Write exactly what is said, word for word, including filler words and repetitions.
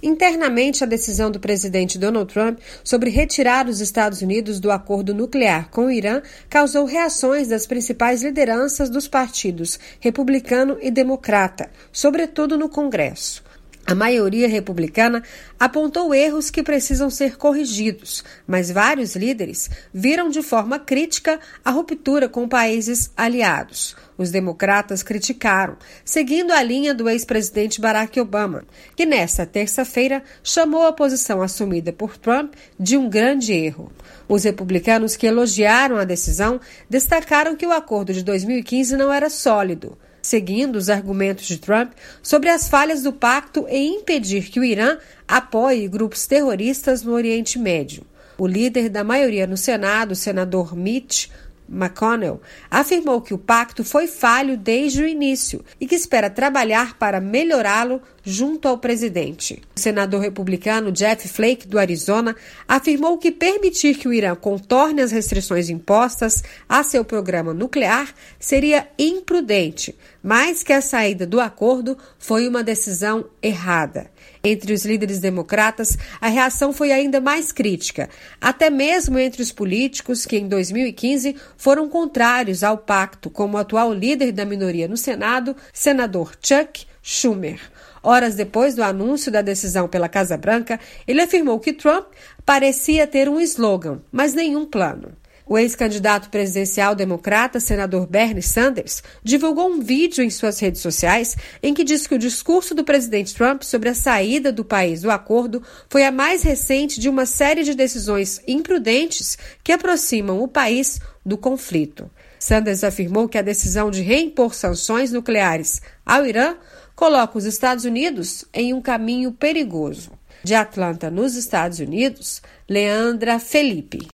Internamente, a decisão do presidente Donald Trump sobre retirar os Estados Unidos do acordo nuclear com o Irã causou reações das principais lideranças dos partidos republicano e democrata, sobretudo no Congresso. A maioria republicana apontou erros que precisam ser corrigidos, mas vários líderes viram de forma crítica a ruptura com países aliados. Os democratas criticaram, seguindo a linha do ex-presidente Barack Obama, que nesta terça-feira chamou a posição assumida por Trump de um grande erro. Os republicanos que elogiaram a decisão destacaram que o acordo de dois mil e quinze não era sólido, seguindo os argumentos de Trump sobre as falhas do pacto em impedir que o Irã apoie grupos terroristas no Oriente Médio. O líder da maioria no Senado, o senador Mitch McConnell, afirmou que o pacto foi falho desde o início e que espera trabalhar para melhorá-lo junto ao presidente. O senador republicano Jeff Flake, do Arizona, afirmou que permitir que o Irã contorne as restrições impostas a seu programa nuclear seria imprudente, mas que a saída do acordo foi uma decisão errada. Entre os líderes democratas, a reação foi ainda mais crítica, até mesmo entre os políticos que, em dois mil e quinze, foram contrários ao pacto, como o atual líder da minoria no Senado, senador Chuck Schumer. Horas depois do anúncio da decisão pela Casa Branca, ele afirmou que Trump parecia ter um slogan, mas nenhum plano. O ex-candidato presidencial democrata, senador Bernie Sanders, divulgou um vídeo em suas redes sociais em que diz que o discurso do presidente Trump sobre a saída do país do acordo foi a mais recente de uma série de decisões imprudentes que aproximam o país do conflito. Sanders afirmou que a decisão de reimpor sanções nucleares ao Irã coloca os Estados Unidos em um caminho perigoso. De Atlanta, nos Estados Unidos, Leandra Felipe.